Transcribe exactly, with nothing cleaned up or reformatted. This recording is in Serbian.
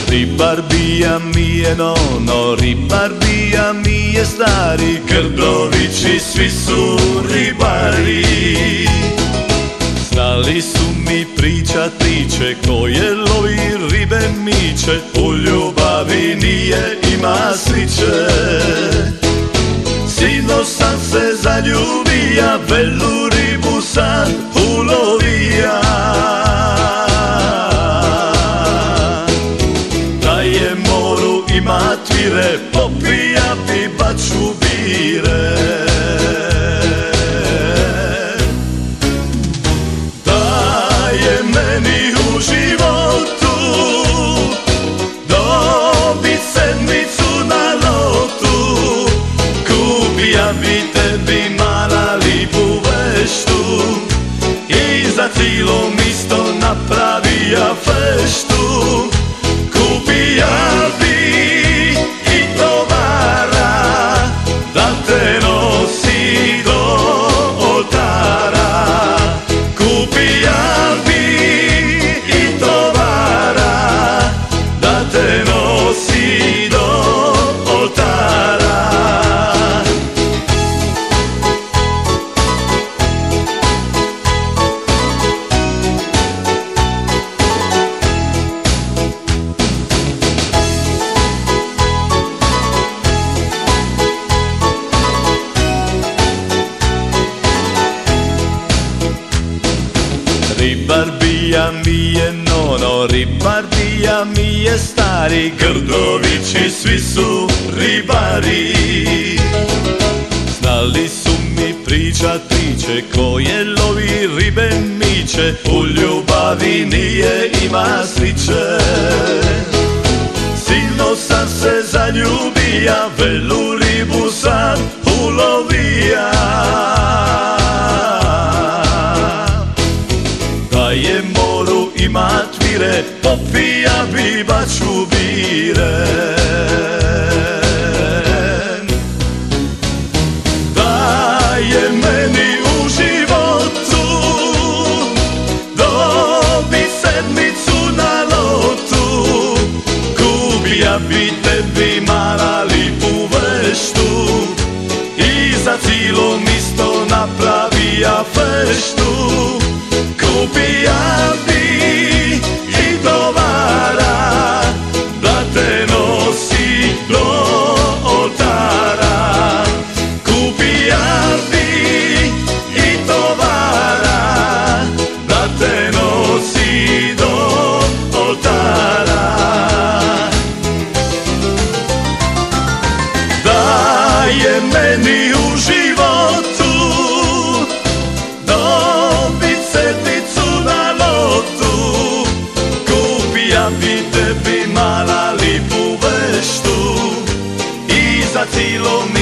Ribar bija mi je nono, ribar bija mi je stari, Grdovići svi su ribari. Znali su mi pričat priče, koje lovi ribe miče, u ljubavi nije ima sriće. Sinoć sam se zaljubija, velu ribu sam ulovija. Da je moru ima tvire, popija bi baču bire. Da je meni u životu dobit sedmicu na lotu, kupija bi tebi mala lipu veštu i za cijelo misto napravija feštu. Kupija bi i tovara da te nosi do oltara. Kupija bi i tovara da te nosi do oltara. Ribar bija mi je nono, ribar bija mi je stari, Grdovići svi su ribari. Znali su mi pričat priče, koje lovi ribe miče, u ljubavi nije ima sriće. Sinoć sam se zaljubija, velu ribu sam ulovija. Da je moru ima tvire, popija bi baču bire. Da je meni u životu dobit sedmicu na lotu, kupija bi tebi mala lipu veštu i za cijelo misto napravija feštu. Kupija bi i tovara da te nosi do oltara. Kupija bi i tovara da te nosi do oltara. Da je meni u životu dobit sedmicu na lotu, kupija bi tebi mala lipu veštu i za cijelo